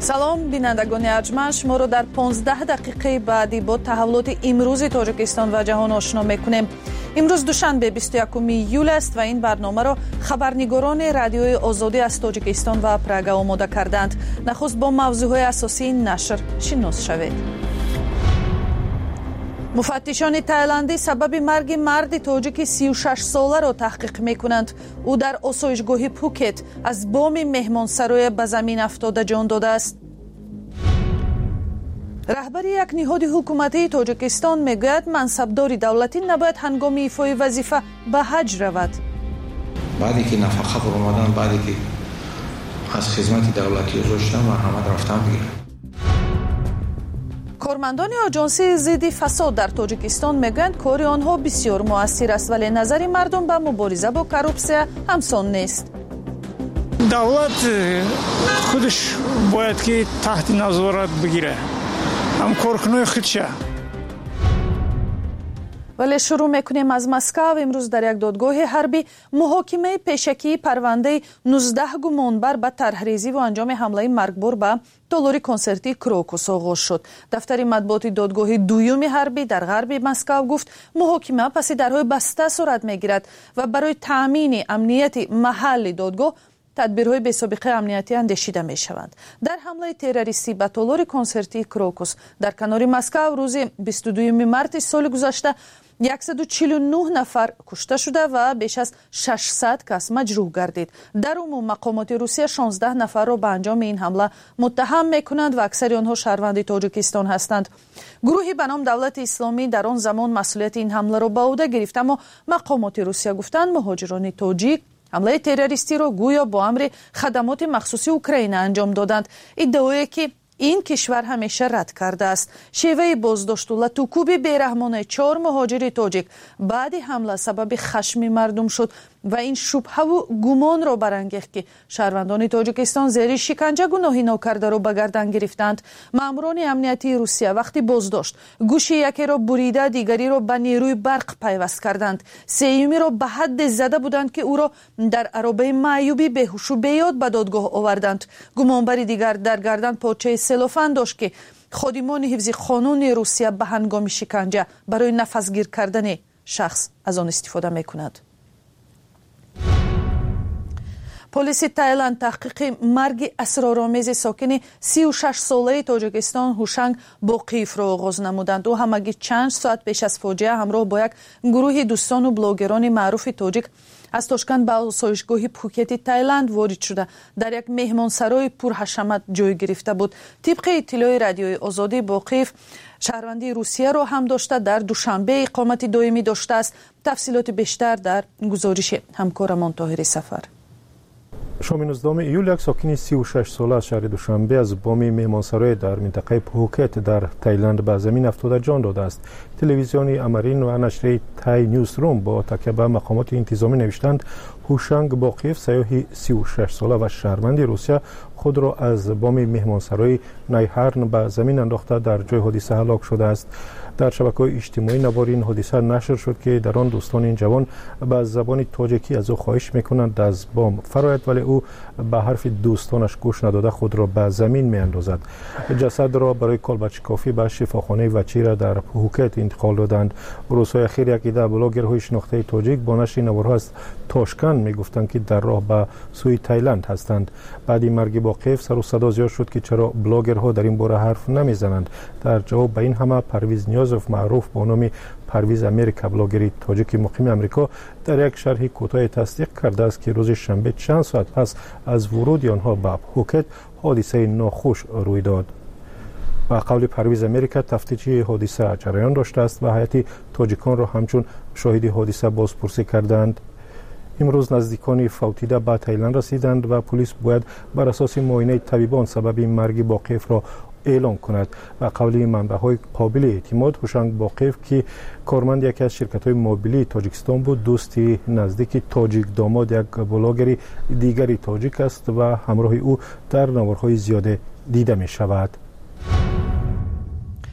سلام بینندگان ارجمند، شما رو در 15 دقیقه بعدی با تحولات امروزی تاجیکستان و جهان آشنا میکنیم. امروز دوشنبه 21 ایول است و این برنامه را خبرنگاران رادیوی آزادی از تاجیکستان و پراگ آماده کردند. نخست با موضوعهای اساسی این نشر شناس شوید. مفتشان تایلندی سبب مرگ مرد تاجیک 36 ساله را تحقیق میکنند. او در آسایشگاه پوکت از بام مهمانسرای به زمین افتاده جان داده است. رهبر یک نهاد حکومتی تاجیکستان میگوید منصبدار دولتی نباید هنگام ایفای وظیفه به حج رود. بعدی که نفقه فرمودن، بعدی که از خدمت دولتی گذاشتن و همه رفتن بگیرن. کارمندان آژانسی ضد فساد در تاجیکستان میگویند کار آنها بسیار مؤثر است، ولی نظر مردم به مبارزه با کروپسیا همسان نیست. دولت خودش باید که تحت نظارت بگیره، هم کارکنای خودشه. ولی شروع میکنیم از مسکو. امروز در یک دادگاه حربی محاکمه پیشکی پرونده 19 گمانبر به طرحریزی و انجام حمله مرگبار به تالاری کنسرتی کروکوس آغاز شد. دفتر مطبوعات دادگاه دوم حربی در غرب مسکو گفت محاکمه پس درهای بسته صورت میگیرد و برای تامین امنیت محل دادگاه تدبیرهای بی‌سابقه امنیتی اندیشیده می شوند. در حمله تروریستی به تالار کنسرتی کروکوس در کنار مسکو روز 22 مارس سال گذشته 149 نفر کشته شده و بیش از 600 کس مجروح گردید. در عموم مقامات روسیه 16 نفر را به انجام این حمله متهم می کنند و اکثر آنها شهروند تاجیکستان هستند. گروهی به نام دولت اسلامی در آن زمان مسئولیت این حمله را به عهده گرفت، اما مقامات روسیه گفتند مهاجران تاجیک حمله تروریستی را گویا با امر خدمات مخصوصی اوکراین انجام دادند. ادعایی که این کشور همیشه رد کرده است. شیوه بازداشت و لطوکوب بیرحمانه 4 مهاجر تاجیک بعد حمله سبب خشم مردم شد و این شبهه و گمان را برانگیخت که شهروندان تاجیکستان زیر شکنجه گناهی ناکرده را به گردن گرفتند. ماموران امنیتی روسیه وقتی بازداشت گوش یکی را بریده، دیگری را به نیروی برق پیوست کردند. سومی را به حد زده بودند که او را در عربه معیوبی بیهوش و بیاد به دادگاه آوردند. گمانبر دیگر در گردن پارچه سلوفان داشت که خادمان حفظ قانون روسیه به هنگام شکنجه برای نفسگیر کردن شخص از آن استفاده میکند. پلیس تایلند تحقیق مرگ اسرارآمیز ساکن 36 ساله تاجیکستان هوشنگ باقیف را آغاز نمودند. او همگی چند ساعت پیش از فاجعه همراه با یک گروه دوستان و بلاگران معروف تاجیک از تاشکند به آسایشگاه پوکت تایلند وارد شده در یک مهمانسرای پرحشمت جای گرفته بود. طبق اطلاع رادیوی آزادی باقیف شهروندی روسیه را هم داشته، در دوشنبه اقامت دائمی داشته است. تفصیلات بیشتر در گزارش همکارمان طاهر سفر. شام 19 ایول یک ساکن 36 ساله از شهر دوشنبه از بام مهمانسرای در منطقه پوکت در تایلند به زمین افتاده جان داده است. تلویزیون امرین و نشریه تای نیوز روم با تکیه به مقامات انتظامی نوشتند هوشنگ باقیف سیاحی 36 ساله و شهروند روسیه خود را از بام مهمانسرای نایهرن به زمین انداخته در جای حادثه هلاک شده است. در شبکه‌های اجتماعی نوار این حادثه نشر شد که در آن دوستان این جوان به زبان تاجیکی از او خواهش میکنند از بام فرآید، ولی او به حرف دوستانش گوش نداده خود را به زمین میاندازد. جسد را برای کالبدشکافی به شفاخانه وچیره در پوکت انتقال دادند. روزهای اخیر یک عده بلاگرهای شناخته تاجیک با نشر نوارها از تاشکند میگفتند که در راه به سوی تایلند هستند. بعد مرگ باقیف سر و صدا زیاد شد که چرا بلاگرها در این باره حرف نمیزنند. در جواب به این همه پرویز نیازوف معروف با نام پرویز امریکا بلاگری تاجیک مقیم امریکا در یک شرح کوتاه تصدیق کرده است که روز شنبه چند ساعت پس از ورود آنها به پوکت حادثه ناخوش روی داد. با قول پرویز امریکا تفتیش حادثه جریان داشته است و هیئت تاجیکان را همچون شاهد حادثه بازپرسی کردند. امروز نزدیکان فوتیده به تایلند رسیدند و پلیس باید بر اساس معاینه طبیبان سبب مرگ باقیف را اعلام کند. و قولی منبع‌های قابل اعتماد هوشنگ باقیف که کارمند یکی از شرکت‌های موبیلی تاجیکستان بود، دوستی نزدیک تاجیک داماد یک بلاگر دیگری تاجیک است و همراه او در نوارهای زیاده دیده می شود.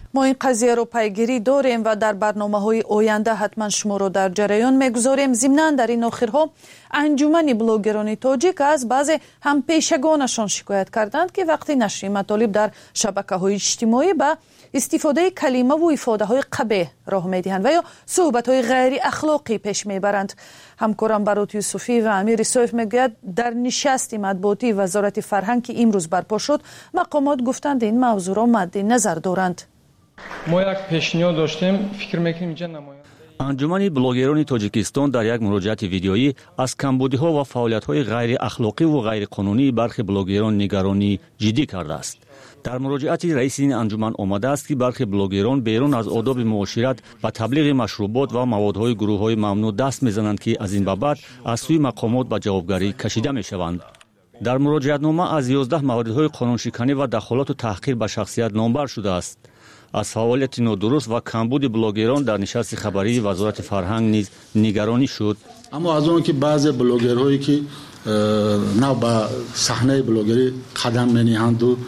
ما این قضیه رو پیگیری داریم و در برنامه‌های آینده حتما شما رو در جریان میگذاریم. ضمناً در این آخرها انجمن بلاگران تاجیک از بعضی هم پیشگانشان شکایت کردند که وقتی نشر مطالب در شبکه‌های اجتماعی به استفاده کلمه و افاده‌های قبیح راه می‌دهند و یا صحبت‌های غیر اخلاقی پیش میبرند. همکارم برات یوسفی و امیر سویف میگوید در نشست مطبوعاتی وزارت فرهنگ که امروز برپا شد مقامات گفتند این موضوع را مد نظر دارند. ما یک پیشنهاد داشتیم، فکر میکنیم اینجا نماینده انجمن بلاگران تاجیکستان در یک مراجعت ویدیویی از کمبودی‌ها و فعالیت‌های غیر اخلاقی و غیر قانونی برخی بلاگران نگرانی جدی کرده است. در مراجعتی رئیس این انجمن آمده است که برخی بلاگران بیرون از آداب معاشرت و تبلیغ مشروبات و موادهای گروه‌های ممنوع دست می‌زنند که از این بابت از سوی مقامات به جوابگری کشیده می‌شوند. در مراجعتنامه از 11 موردهای قانونشکنی و دخالت و تحقیر به شخصیت نامبر شده است. از فعالیت نادرست و کمبود بلاگران در نشست خبری وزارت فرهنگ نیز نگرانی شد. اما از اون که بعضی بلاگرهایی که نه به صحنه بلاگری قدم می‌نهند و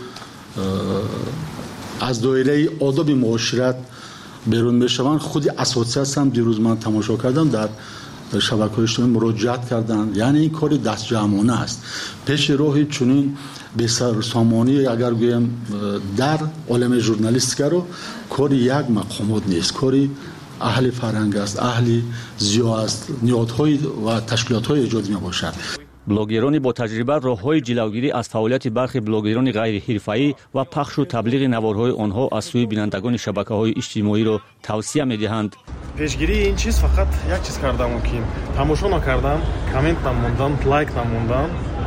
از دایره آداب معاشرت بیرون میشوند، خود اساتید هم دیروز من تماشا کردم در شبکه‌های اجتماعی مراجعت کردند. یعنی این کار دست جمعانه است. پیش راه چنین بسرسامانی اگر گویم در عالم ژورنالیستیک رو کار یک مقامات نیست، کاری اهل فرهنگ است، اهل ضیا است، نهادهای و تشکیلات‌های ایجاد می‌باشد. بلاگران با تجربه راه‌های جلوگیری از فعالیت برخی بلاگران غیر حرفه‌ای و پخش و تبلیغ نوارهای آنها از سوی بینندگان شبکه‌های اجتماعی را توصیه می‌دهند. پیشگیری این چیز فقط یک چیز کردم که تماشا نکردم، کامنت نموندم، لایک نموندم،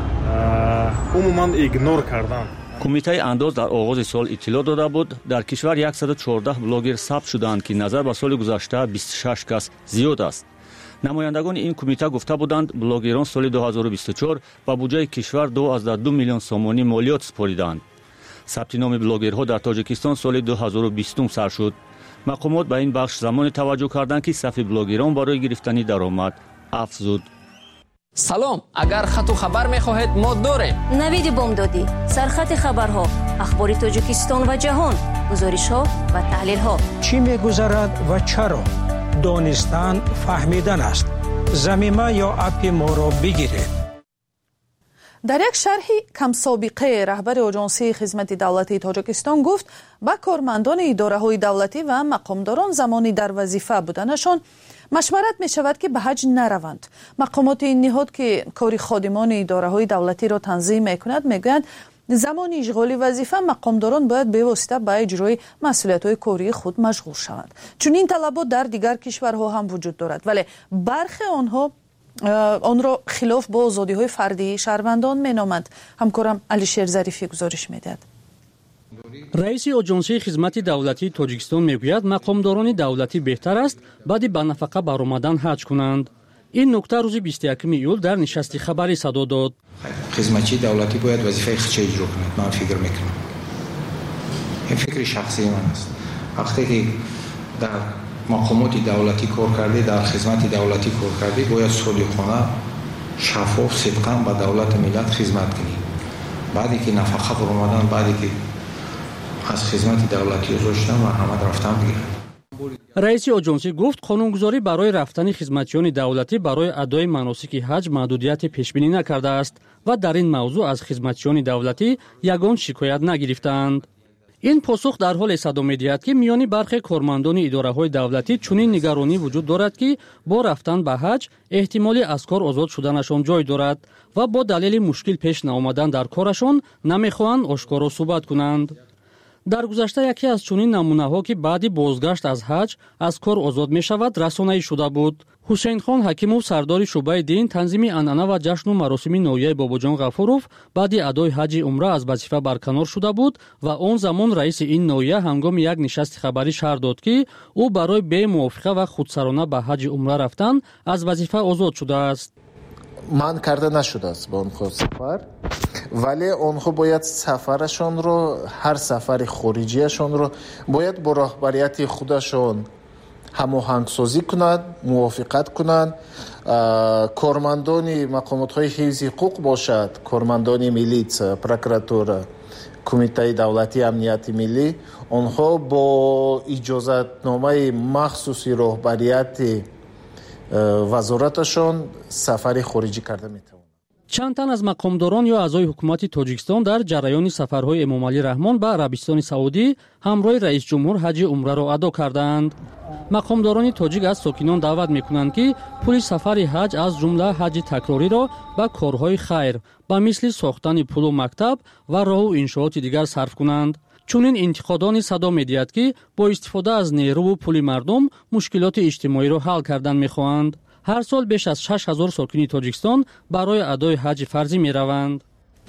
عموما ایگنور کردم. کمیته انداز در آغاز سال اطلاع داده بود در کشور 114 بلاگر ثبت شدند که نظر به سال گذشته 26 کس زیاد است. نمایندگان این کمیته گفته بودند بلاگران سال 2024 با بودجه کشور 2.2 میلیون سومانی مالیات سپاریدند. ثبت نام بلاگرها در تاجیکستان سال 2020 سر شد. مقامات به این بخش زمان توجه کردند که صف بلاگران برای گرفتن درآمد افزود. سلام، اگر خط و خبر می‌خواهید ما داریم. نوید بامدادی، سرخط خبرها، اخبار تاجیکستان و جهان، گزارش‌ها و تحلیل‌ها. چی می‌گذرد و چرا؟ دانستن فهمیدن است. زمینه یا اپ ما را بگیرید. در یک شرح کم سابقه رهبر آژانسی خدمت دولتی تاجیکستان گفت با کارمندان اداره‌های دولتی و مقامداران زمانی در وظیفه بودنشان مشورت می شود که به حج نروند. مقامات این نهاد که کاری خادمان اداره‌های دولتی را تنظیم می کند می گویند زمان اشغال وظیفه مقامداران باید به واسطه به اجرای مسئولیت‌های کاری خود مشغول شوند. چون این طلبات در دیگر کشورها هم وجود دارد ولی برخی آنها آن را خلاف با آزادی‌های فردی شهروندان می‌نامند. همکارم علیشیر ظریفی گزارش می‌دهد. رئیس آژانسی خدمت دولتی تاجیکستان میگوید مقامداران دولتی بهتر است بعد با نفقه برآمدن حج کنند. این نکته روز 21 ایول در نشست خبری صدا داد. خدمتچی دولتی باید وظیفه خودش اجرا کند. من فکر میکنم این فکر شخصی من است. وقتی که در مقامات دولتی کار کرده، در خدمت دولتی کار کرده، باید صادقانه شفاف صدقاً به دولت ملت خدمت کنی. بعدی که نفقه برآمدن، بعدی که از خدمت دولتی گذاشتن و همه رفتن بگیرن. رئیس آژانسی گفت قانونگذاری برای رفتن خدمتیان دولتی برای ادای مناسک حج محدودیت پیش بینی نکرده است و در این موضوع از خدمتیان دولتی یگان شکایت نگرفتند. این پاسخ در حال صدا می‌دهد که میان برخی کارمندان اداره‌های دولتی چنین نگرانی وجود دارد که با رفتن به حج احتمالی از کار آزاد شدنشان جای دارد و با دلیل مشکل پیش نآمدن در کارشان نمی‌خواهند آشکارا صحبت کنند. در گذشته یکی از چنین نمونه‌ها که بعد بازگشت از حج از کار آزاد می‌شود رسانه‌ای شده بود. حسین خان حکیموف سردار شعبه دین تنظیم عنعنه و جشن و مراسم نویه باباجان غفوروف بعد ادای حج عمره از وظیفه برکنار شده بود و آن زمان رئیس این نویه هنگام یک نشست خبری شهر داد که او برای بی موافقه و خودسرانه به حج عمره رفتن از وظیفه آزاد شده است. من کرده نشده است با آنها سفر، ولی آنها باید سفرشان رو، هر سفر خارجیشان رو باید با رهبریت خودشان هماهنگسازی کنند، موافقت کنند. کارمندان مقامات های حفظ حقوق باشد، کارمندان میلیت، پروکراتور، کمیته دولتی امنیت ملی آنها با اجازتنامه مخصوصی رهبریت وزارتشان سفر خارجی کرده میتوانند. چند تن از مقامداران یا اعضای حکومت تاجیکستان در جریان سفرهای امامعلی رحمان به عربستان سعودی همراه رئیس جمهور حج عمره را ادا کردند. مقامداران تاجیک از ساکنان دعوت میکنند که پول سفر حج از جمله حج تکراری را به کارهای خیر به مثل ساختن پل و مکتب و راه و انشاءات دیگر صرف کنند. چونین انتقادانی صدا می‌دهد که با استفاده از نیرو و پول مردم مشکلات اجتماعی را حل کردن می‌خواهند. هر سال بیش از 6000 ساکنی تاجیکستان برای ادای حج فرضی می‌روند.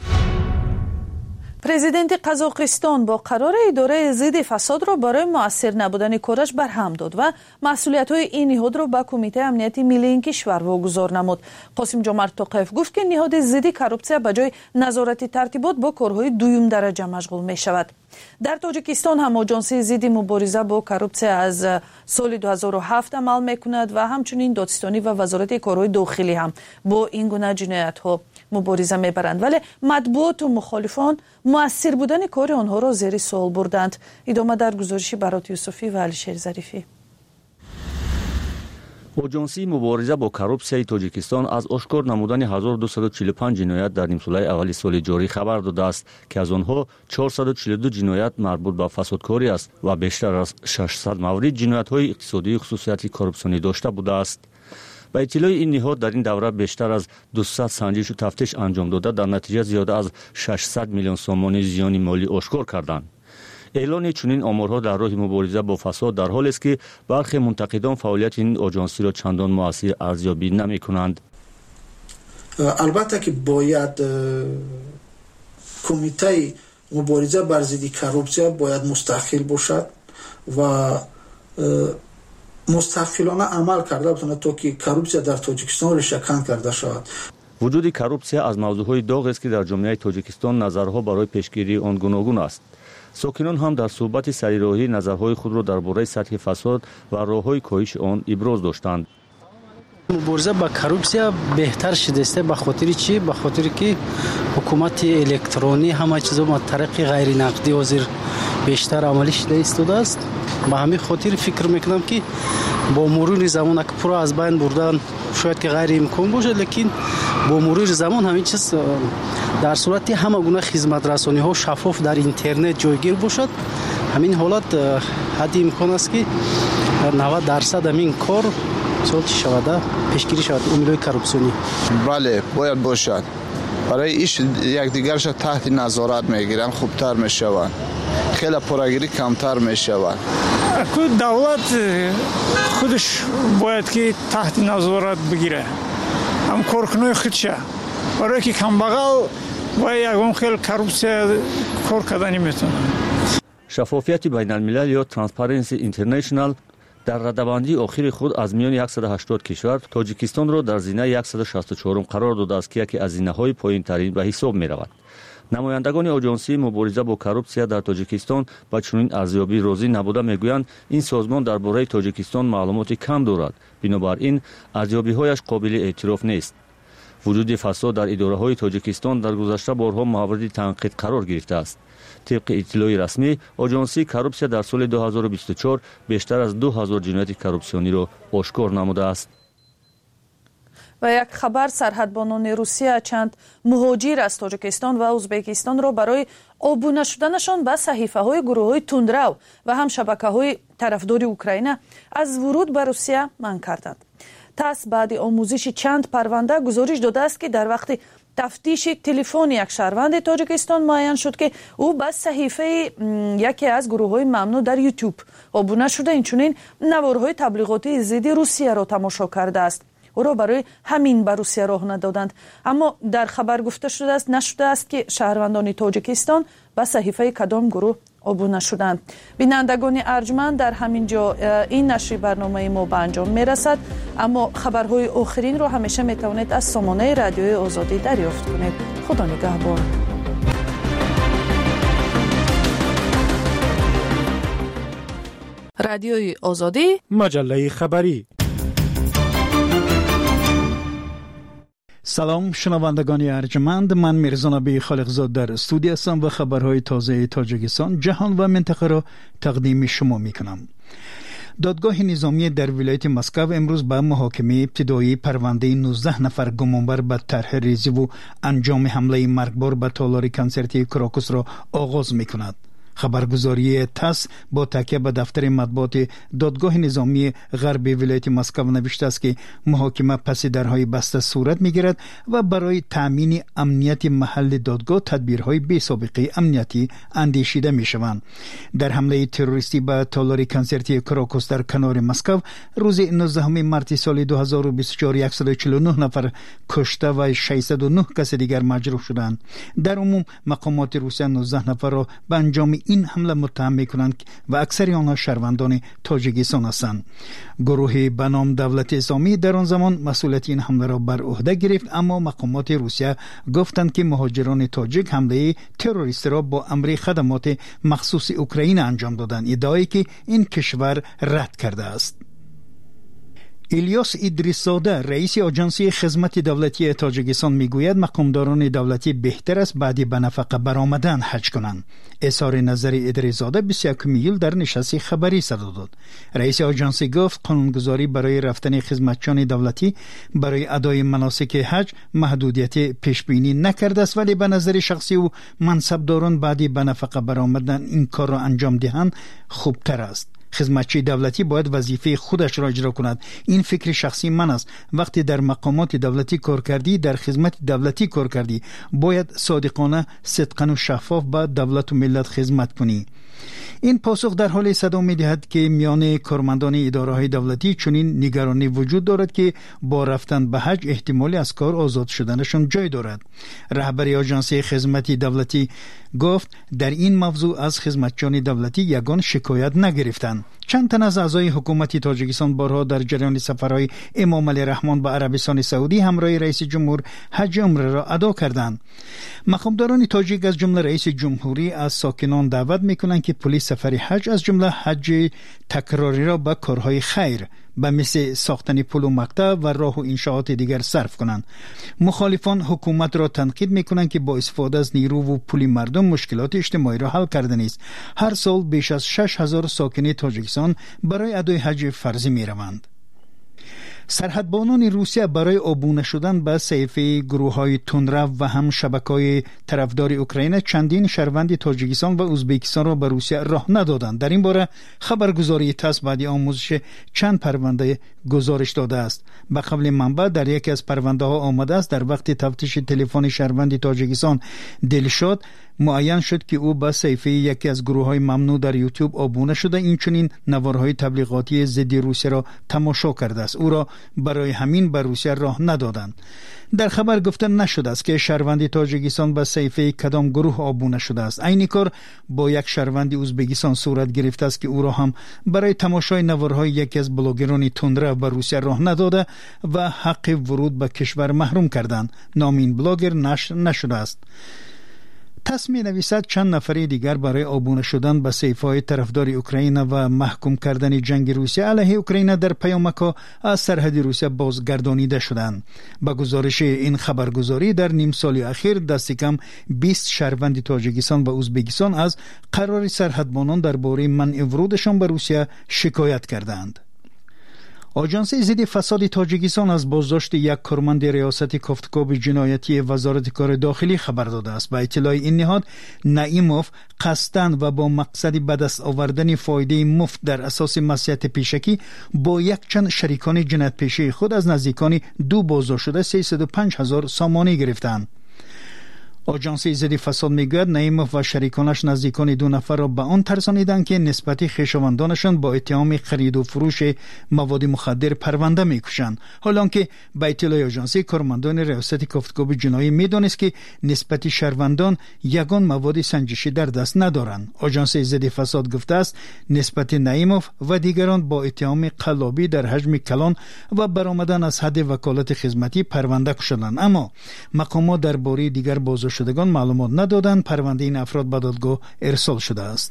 پرزیدنت قزاقستان با قرار اداره ضد فساد را برای مؤثر نبودن کارش برهم داد و مسئولیت‌های این نهاد را به کمیته امنیت ملی این کشور واگذار نمود. قاسم جمعت توقیف گفت که نهاد ضد کورپسیا به جای نظارت ترتیبات با کارهای دوم درجه مشغول می‌شود. در تاجیکستان هم آژانس ضد مبارزه با کورپسیا از سال 2007 عمل می‌کند و همچنین دادستانی و وزارت کارهای داخلی هم با این گونه جنایت‌ها مبارزه می‌برند، ولی مطبوعات و مخالفان مؤثر بودن کار آنها را زیر سوال بردند. ادامه در گزارش برات یوسفی و علیشیر ظریفی. آژانسی مبارزه با کورپسیای تاجیکستان از آشکار نمودن 1245 جنایت در نیم ساله اولی سال جاری خبر داده است که از آنها 442 جنایت مربوط به فسادکاری است و بیشتر از 600 مورد جنایت‌های اقتصادی خصوصیت کورپسیونی داشته بوده است. با اطلاع این نهاد در این دوره بیشتر از 200 سنجش و تفتیش انجام داده در نتیجه زیاده از 600 میلیون سوم زیان مالی آشکار کردند. اعلان چنین آمارها در راه مبارزه با فساد در حالی است که برخی منتقدان فعالیت این آژانسی را چندان مؤثر ارزیابی نمی‌کنند. البته که باید کمیته مبارزه بر ضد کورپسیا باید مستقل باشد و مستقلانه عمل کرده بتونه تا که کورپسیا در تاجیکستان ریشه‌کن کرده شود. وجود کورپسیا از موضوعهای داغ است که در جامعه تاجیکستان نظرها برای پیشگیری آن گوناگون است. ساکنان هم در صحبت سریراهی نظرهای خود را درباره سطح فساد و راه‌های کاهش آن ابراز داشتند. مبارزه با کورپسیا بهتر شده است. به خاطر چی؟ به خاطر که حکومت الکترونی همه چیزا با طریق غیر نقدی حاضر بیشتر عملی شده ایستاده است. به همین خاطر فکر میکنم که با مرور زمان که پورا از بین بردن شاید که غیر امکان باشه، لیکن با مرور زمان همین چیز در صورتی همه گونه خدمت رسانی ها شفاف در اینترنت جایگیر باشد، همین حالت حد امکان است که 90% همین کار سالت شود پیشگیری شود عملای کورپسیونی. بله باید باشد. برای ایش یکدیگرش تحت نظارت میگیرن خوبتر میشوند، خیلی پراگیری کمتر میشوند. دولت خودش باید که تحت نظارت بگیره، هم کارکنای خودشه، برای که کمبغل باید یکم خیلی کورپسیا کار کردن نمیتونه. شفافیت بین الملل یا ترانسپرنسی اینترنشنال در رده‌بندی آخر خود از میان 180 کشور تاجیکستان را در زینه 164 قرار داده است که یکی از زینه‌های پایین‌ترین به حساب می‌رود. نمایندگان آژانسی مبارزه با کورپسیا در تاجیکستان با چنین ارزیابی راضی نبوده میگویند این سازمان درباره تاجیکستان معلومات کم دارد، بنابراین ارزیابی‌هایش قابل اعتراف نیست. وجود فساد در اداره‌های تاجیکستان در گذشته بارها مورد تنقید قرار گرفته است. طبق اطلاع رسمی آژانسی کورپسیا در سال 2024 بیشتر از 2000 جنایت کورپسیونی را آشکار نموده است. و یک خبر، سرحدبانان روسیه چند مهاجر از تاجیکستان و ازبکستان را برای آبونه شدنشان به صحیفه‌های گروه‌های تندرو و هم شبکه‌های طرفدار اوکراین از ورود به روسیه منع کردند. تاس بعد آموزش چند پرونده گزارش داده است که در وقت تفتیش تلفن یک شهروند تاجیکستان معین شد که او به صحیفه یکی از گروه‌های ممنوع در یوتیوب آبونه شده، اینچنین نوارهای تبلیغاتی ضد روسیه را تماشا کرده است. او را برای همین به روسیه راه ندادند. اما در خبر گفته نشده است که شهروندان تاجیکستان به صحیفه کدام گروه آبونه شدند. بینندگان ارجمند، در همین جا این نشر برنامه ما به انجام میرسد، اما خبرهای آخرین را همیشه میتوانید از سامانه رادیوی آزادی دریافت کنید. خدا نگهدار. رادیوی آزادی، مجله خبری. سلام شنوندگان ارجمند، من میرزا نبی خالقزاد در استودیو هستم و خبرهای تازه تاجیکستان، جهان و منطقه را تقدیم شما میکنم. دادگاه نظامی در ولایت مسکو امروز به محاکمه ابتدایی پرونده 19 نفر گمانبر به طرح ریزی و انجام حمله مرگبار به تالار کنسرتی کراکوس را آغاز میکند. خبرگزاری تاس با تکیه به دفتر مطبوعات دادگاه نظامی غرب ولایت مسکو نوشته است که محاکمه پس درهای بسته صورت میگیرد و برای تامین امنیت محل دادگاه تدبیرهای بی سابقه امنیتی اندیشیده میشوند. در حمله تروریستی به تالار کنسرتی کراکوس در کنار مسکو روز 19 مارس سال 2024 149 نفر کشته و 609 کس دیگر مجروح شدند. در عموم مقامات روسیه 19 نفر را به انجام این حمله متهم میکنند و اکثر آنها شهروندان تاجیکستان هستند. گروه به نام دولت اسلامی در آن زمان مسئولیت این حمله را بر عهده گرفت، اما مقامات روسیه گفتند که مهاجران تاجیک حمله تروریستی را با امر خدمات مخصوص اوکراین انجام دادند، ادعایی که این کشور رد کرده است. الیاس ادریس‌زاده رئیس آژانسی خدمت دولتی تاجیکستان میگوید مقامداران دولتی بهتر است بعد به نفقه برآمدن حج کنند. اظهار نظر ادریس‌زاده 21 ایول در نشست خبری صدا داد. رئیس آژانسی گفت قانونگذاری برای رفتن خدمتچیان دولتی برای ادای مناسک حج محدودیت پیش بینی نکرده است، ولی به نظر شخصی او منصبداران بعد به نفقه برآمدن این کار را انجام دهند خوبتر است. خدمتچی دولتی باید وظیفه خودش را اجرا کند. این فکر شخصی من است. وقتی در مقامات دولتی کار کردی، در خدمت دولتی کار کردی، باید صادقانه، صدقانه و شفاف به دولت و ملت خدمت کنی. این پاسخ در حال صدا می‌دهد که میان کارمندان اداره‌های دولتی چنین نگرانی وجود دارد که با رفتن به حج احتمالی از کار آزاد شدنشان جای دارد. رهبر آژانسی خدمت دولتی گفت در این موضوع از خدمتچیان دولتی یگان شکایت نگرفتند. چند تن از اعضای حکومت تاجیکستان بارها در جریان سفرهای امام علی رحمان به عربستان سعودی همراه رئیس جمهور حج عمره را ادا کردند. مقامداران تاجیک از جمله رئیس جمهوری از ساکنان دعوت میکنند که پلیس سفر حج از جمله حج تکراری را به کارهای خیر به مثل ساختن پل و مقطع و راه و انشاءات دیگر صرف کنند. مخالفان حکومت را تنقید میکنند که با استفاده از نیرو و پول مردم مشکلات اجتماعی را حل کرده نیست. هر سال بیش از 6000 ساکن تاجیکستان برای ادای حج فرضی میروند. سرحدبانان روسیه برای عبور شدن به صحیفه گروه‌های تندرو و هم شبکه‌های طرفدار اوکراین چندین شهروند تاجیکستان و ازبکستان را به روسیه راه ندادند. در این باره خبرگزاری تاس بعد آموزش چند پرونده گزارش داده است. به قول منبع در یکی از پرونده ها آمده است در وقت تفتیش تلفن شهروند تاجیکستان دلشاد معین شد که او به صحیفه یکی از گروه‌های ممنوع در یوتیوب آبونه شده، این چنین نوارهای تبلیغاتی ضد روسیه را تماشا کرده است. او را برای همین به روسیه راه ندادند. در خبر گفته نشده است که شهروند تاجیکستان به صحیفه کدام گروه آبونه شده است. این کار با یک شهروند ازبکستان صورت گرفته است که او را هم برای تماشای نوارهای یکی از بلاگران تندرو به روسیه راه نداده و حق ورود به کشور محروم کردند. نام این بلاگر نشر نشده است. تاس می‌نویسد چند نفر دیگر برای آبونه شدن به صحیفه‌های طرفدار اوکراین و محکوم کردن جنگ روسیه علیه اوکراین در پیامک‌ها از سرحد روسیه بازگردانیده شدند. با گزارش این خبرگزاری در نیم سال اخیر دست کم 20 شهروند تاجیکستان و ازبکستان از قرار سرحدبانان درباره منع ورودشان به روسیه شکایت کردند. آژانس ضد فساد تاجیکستان از بازداشت یک کارمند ریاست کافتکاب جنایتی وزارت کار داخلی خبر داده است. با اطلاع این نهاد، نعیموف قصداً و با مقصد به دست آوردن فایده مفت در اساس مصلحت پیشکی با یک چند شریکان جنایت پیشه خود از نزدیکان دو بازداشت شده 305,000 سامانه گرفتند. آژانس ضد فساد میگوید نعیموف و شریکانش نزدیکان 2 نفر را به آن ترسانیدند که نسبت خویشاوندانشان با اتهام خرید و فروش مواد مخدر پرونده میکشند، حالانکه به اطلاع آژانس کارمندان ریاست کافتکاب جنایی میدانست که نسبت شهروندان یگان مواد سنجشی در دست ندارند. آژانس ضد فساد گفته است نسبت نعیموف و دیگران با اتهام قلابی در حجم کلان و برآمدن از حد وکالت خدمتی پرونده شدند، اما مقامات درباره دیگر بازداشت شدگان معلومات ندادند. پرونده این افراد به دادگاه ارسال شده است.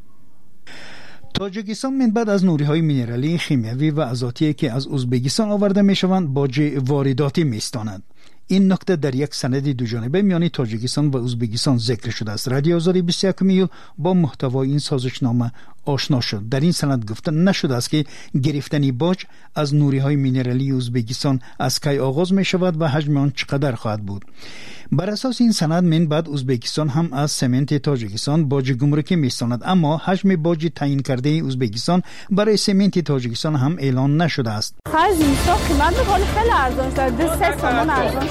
تاجیکستان من بعد از نوری‌های مینرالی، شیمیایی و ازاتی که از ازبکستان آورده می‌شوند باج وارداتی می‌استاند. این نکته در یک سند دوجانبه میان تاجیکستان و ازبکستان ذکر شده است. رادیو آزادی 21 ایول با محتوای این سازشنامه آشنا شد. در این سند گفته نشده است که گرفتن باج از نوری‌های مینرالی ازبکستان از کی آغاز می شود و حجم آن چقدر خواهد بود. بر اساس این سند من بعد ازبکستان هم از سمنت تاجیکستان باج گمرکی می‌ستاند، اما حجم باج تعیین کرده ازبکستان برای سمنت تاجیکستان هم اعلان نشده است. خرج اینستا قیمت می‌کنه خیلی ارزان شده، 3 تومان ارزان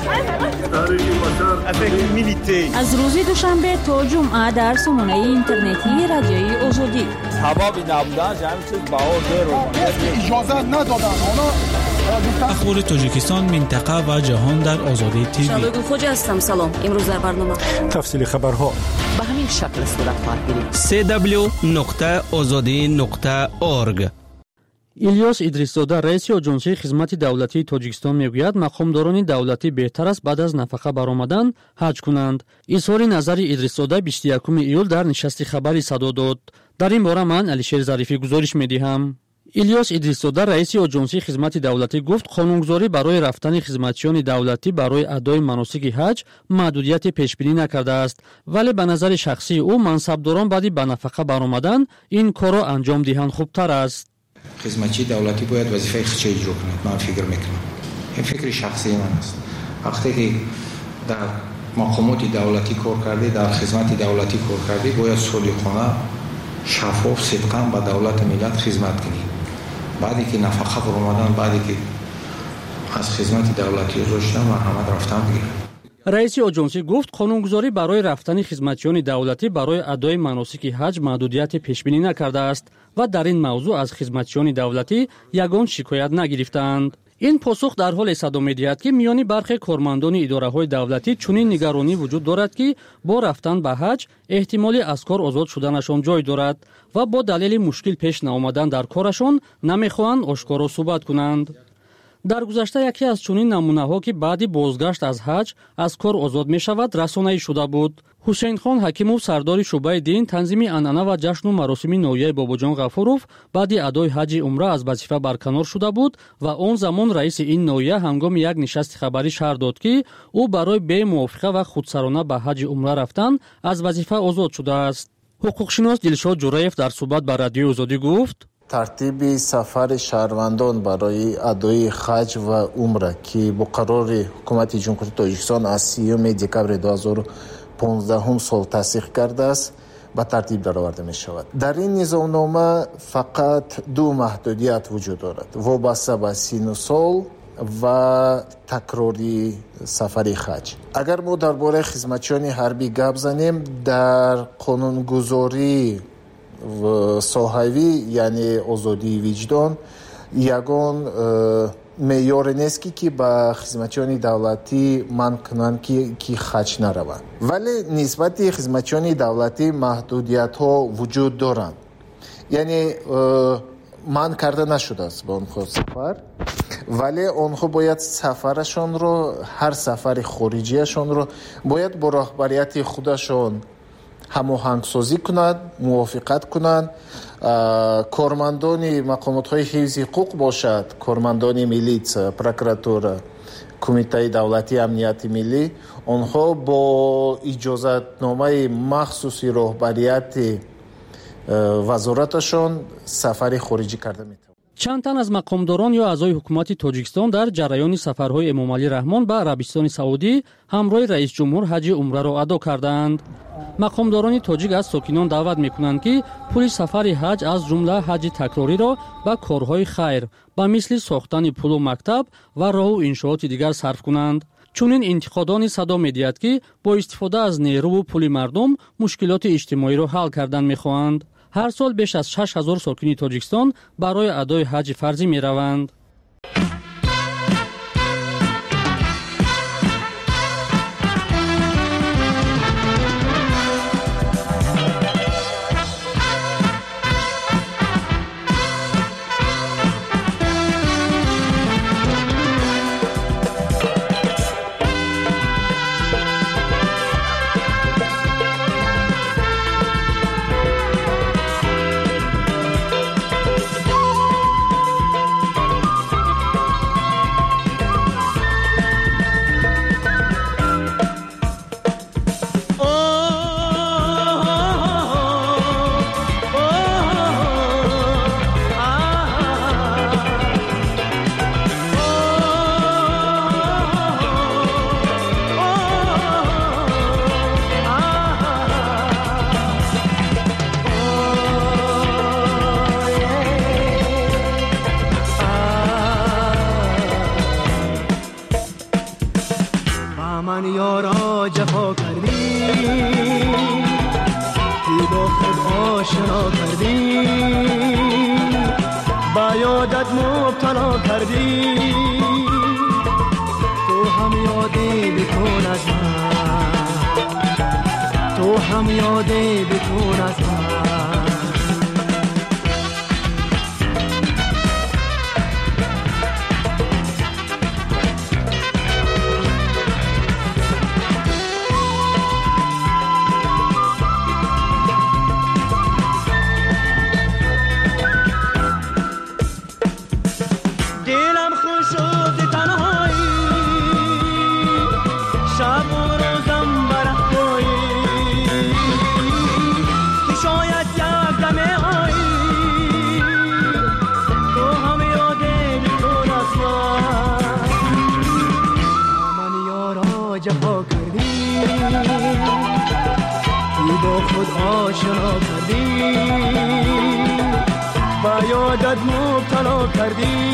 شده. از روز دوشنبه تا جمعه در سامانه اینترنتی رادیوی آزادی حبابی نبودن همین چیز بها زیر اجازه ندادن. اخبار تاجیکستان، منطقه و جهان در آزادی تیوی. شبگون خوجا هستم. سلام. امروز در برنامه تفصیل خبرها به همین شکل صورت خواهد گرفت. www.azadi.org. الیاس ادریس‌زاده رئیس آژانسی خدمات دولتی تاجیکستان میگوید مقامداران دولتی بهتر است بعد از نفقه برآمدن حج کنند. اظهار نظر ادریس‌زاده 21 ایول در نشست خبری صدا داد. در این باره من علیشیر ظریفی گزارش می‌دهم. الیاس ادریس‌زاده رئیس آژانسی خدمات دولتی گفت قانونگذاری برای رفتن خدمتیان دولتی برای ادای مناسک حج محدودیت پیش بینی نکرده است، ولی به نظر شخصی او منصبداران بعد به نفقه برآمدن این کار را انجام دهند خوبتر است. خدمتچی دولتی باید وظیفه خودش اجرا کند. من فکر میکنم این فکر شخصی من است. وقتی که در مقامات دولتی کار کردی، در خدمت دولتی کار کردی، باید صادقانه شفاف صدقاً به دولت ملت خدمت کنی. بعدی که نفقه برآمدن، بعدی که از خدمت دولتی گذاشتن مرحمت رفتن بگیرن. رئیس آژانسی گفت قانونگذاری برای رفتن خدمتیان دولتی برای ادای مناسک حج محدودیت پیش بینی نکرده است و در این موضوع از خدمتیان دولتی یگان شکایت نگرفتند. این پاسخ در حال صدا می‌دهد که میان برخی کارمندان اداره‌های دولتی چنین نگرانی وجود دارد که با رفتن به حج احتمال از کار آزاد شدنشان جای دارد و با دلیل مشکل پیش نآمدن در کارشان نمی‌خواهند آشکارا صحبت کنند. در گذشته یکی از چنین نمونه‌ها که بعد بازگشت از حج از کار آزاد می‌شود رسانه‌ای شده بود. حسین خان حکیموف سردار شعبه دین تنظیم عنعنه و جشن و مراسم نویه باباجان غفوروف بعد ادای حج عمره از وظیفه برکنار شده بود و آن زمان رئیس این نویه هنگام یک نشست خبری شهر داد که او برای بی موافقه و خودسرانه به حج عمره رفتن از وظیفه آزاد شده است. حقوقشناس دلشاد جوریف در صحبت با رادیو آزادی گفت ترتیب سفر شهروندان برای ادای حج و عمره که با قرار حکومت جمهوری تاجیکستان از 30 دکمبر 2015 سال تصدیق کرده است به ترتیب درآورده می شود. در این نظامنامه فقط دو محدودیت وجود دارد: وابسته به سن سال و تکراری سفری حج. اگر ما درباره خدمتیان حربی گپ زنیم، در قانونگذاری و صحوی یعنی آزادی وجدان یگان معیار نیست که به خدمتیان دولتی من کنند که حج نروند، ولی نسبت خدمتیان دولتی محدودیت ها وجود دارند. یعنی من کرده نشده است به آنها سفر، ولی آنها باید سفرشان رو، هر سفر خارجیشان رو باید با رهبریت خودشان هماهنگسازی کنند، موافقت کنند. کارمندان مقامات‌های حفظ حقوق باشد، کارمندان میلیت، پروکراتور، کمیته دولتی امنیت ملی، آنها با اجازتنامه مخصوصی رهبریت وزارتشان سفر خارجی کرده می‌توانند. چند تن از مقامداران یا اعضای حکومت تاجیکستان در جریان سفرهای امام علی رحمان به عربستان سعودی همراه رئیس جمهور حج عمره را ادا کردند. مقامداران تاجیک از ساکنان دعوت می‌کنند که پول سفر حج از جمله حج تکراری را به کارهای خیر به مثل ساختن پل و مکتب و راه و انشاءات دیگر صرف کنند. چنین انتقادان صدا می‌دهد که با استفاده از نیرو و پول مردم مشکلات اجتماعی را حل کردن می‌خواهند. هر سال بیش از 6000 ساکن تاجیکستان برای ادای حج فرضی می‌روند. من یارا جفا کردی تو با خود آشنا کردی با یادت مبتلا کردی تو هم یادی بکن از من تو هم یادی بکن از من جفا کردی تو با خود آشنا کردی با یادت مبتلا کردی.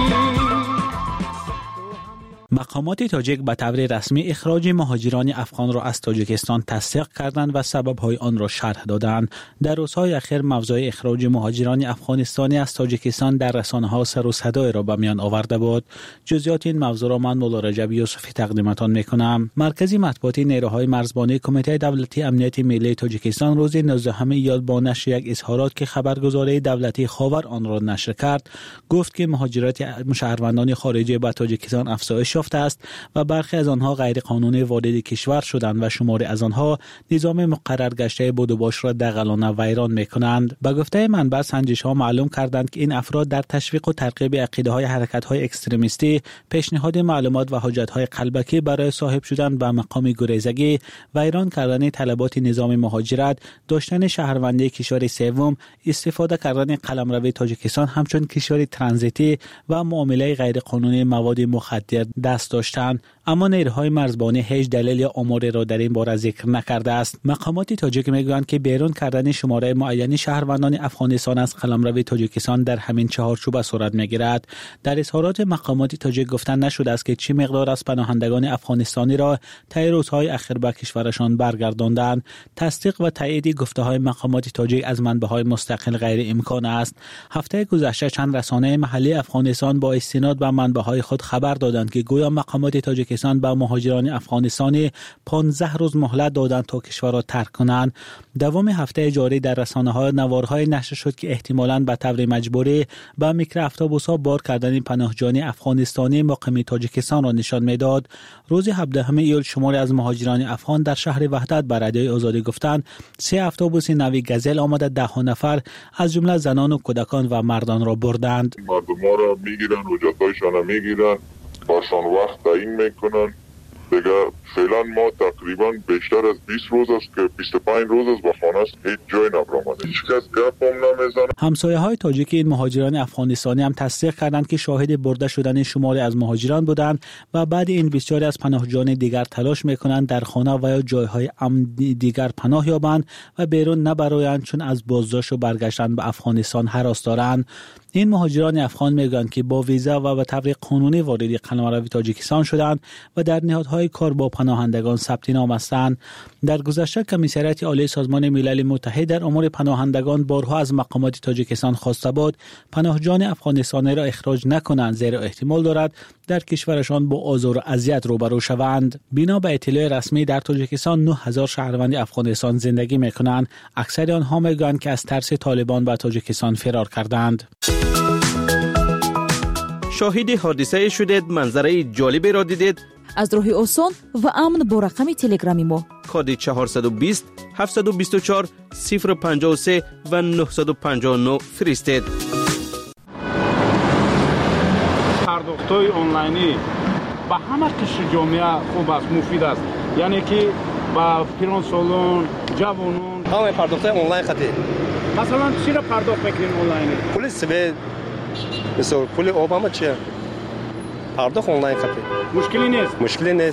مقامات تاجیک به طور رسمی اخراج مهاجران افغان را از تاجیکستان تصدیق کردند و سبب‌های آن را شرح دادند. در روزهای اخیر موضوع اخراج مهاجران افغانستانی از تاجیکستان در رسانه‌ها سر و صدای را به میان آورده بود. جزئیات این موضوع را من مولا رجب یوسفی تقدیمتان می‌کنم. مرکز مطبوعاتی نیروهای مرزبانی کمیته دولتی امنیت ملی تاجیکستان روز 19 ایار با نشر یک اظهارات که خبرگزاری دولتی خاور آن را نشر کرد، گفت که مهاجرت شهروندان خارجی به تاجیکستان افزایش است و برخی از آنها غیر قانونی وارد کشور شدند و شماری از آنها نظام مقرر گشته بود و باش را دغلانه ویران می‌کنند. به گفته منبع سنجش‌ها معلوم کردند که این افراد در تشویق و ترغیب عقیده‌های حرکت‌های اکستریمیستی، پیشنهاد معلومات و حجت‌های قلبکی برای صاحب شدن به مقام گریزگی، ویران کردن طلبات نظام مهاجرت، داشتن شهروندی کشور سوم، استفاده کردن قلمرو تاجیکستان همچون کشور ترانزیتی و معامله غیر قانونی مواد مخدر دست داشتند. اما نیروهای مرزبانی هیچ دلیل یا آماری را در این باره ذکر نکرده است. مقامات تاجیک میگویند که بیرون کردن شماره معینی شهروندان افغانستان از قلمرو تاجیکستان در همین چهارچوب صورت میگیرد. در اظهارات مقامات تاجیک گفتن نشده است که چه مقدار از پناهندگان افغانستانی را طی روزهای اخیر به کشورشان برگرداندند. تصدیق و تایید گفته‌های مقامات تاجیک از منبع‌های مستقل غیر امکان است. هفته گذشته چند رسانه محلی افغانستان با استناد به منبع‌های خود خبر دادند که گویا مقامات تاجیکستان به مهاجران افغانستانی 15 روز مهلت دادند تا کشور را ترک کنند. دوام هفته جاری در رسانه‌ها نوارهای نشر شد که احتمالاً به طور مجبوری به میکرواتوبوس‌ها بار کردن پناهجویان افغانستانی مقیم تاجیکستان را نشان می‌داد. روز 17 ایول شماری از مهاجران افغان در شهر وحدت به رادیوی آزادی گفتند 3 اتوبوس نوی گزل آمده 10 نفر از جمله زنان و کودکان و مردان را بردند. مردم را میگیرن، حجت‌هایشان را میگیرن، باشان وقت تعیین میکنن. دیگه فعلا ما تقریبا بیشتر از 20 روز است که 25 روز است با خانه است، هیچ جای نبرآمده، هیچ کس گپ هم نمیزنه. همسایه‌های تاجیک این مهاجران افغانستانی هم تصدیق کردند که شاهد برده شدن شماری از مهاجران بودند و بعد این بسیاری از پناهجویان دیگر تلاش میکنند در خانه و یا جایهای امن دیگر پناه یابند و بیرون نبرایند، چون از بازداشت و برگشتن به افغانستان هراس دارند. این مهاجران افغان میگویند که با ویزا و به طور قانونی وارد قلمرو تاجیکستان شدند و در نهادهای کار با پناهندگان ثبت نام هستند. در گذشته کمیسریت عالی سازمان ملل متحد در امور پناهندگان بارها از مقامات تاجیکستان خواسته بود پناهجویان افغانستانی را اخراج نکنند، زیرا احتمال دارد در کشورشان با آزار و اذیت روبرو شوند. بنا به اطلاع رسمی در تاجیکستان 9000 شهروند افغانستان زندگی میکنند. اکثر آنها میگویند که از ترس طالبان به تاجیکستان فرار کردند. شاهد حادثه شدید، منظره جالبی را دیدید؟ از راه آسان و امن با رقم تلگرامی ما کد 420 724 053 و 959 فرستید. پرداخت‌های آنلاینی با همه قشر جامعه خوب است، مفید است. یعنی که با پیران سالون، جوانان همه پرداخت‌های آنلاین خطی. مثلا چی را پرداخت میکنین آنلاینی؟ پول سبد، مثلا پول آب همه چیه؟ پرداخت آنلاین خطی. مشکلی نیست.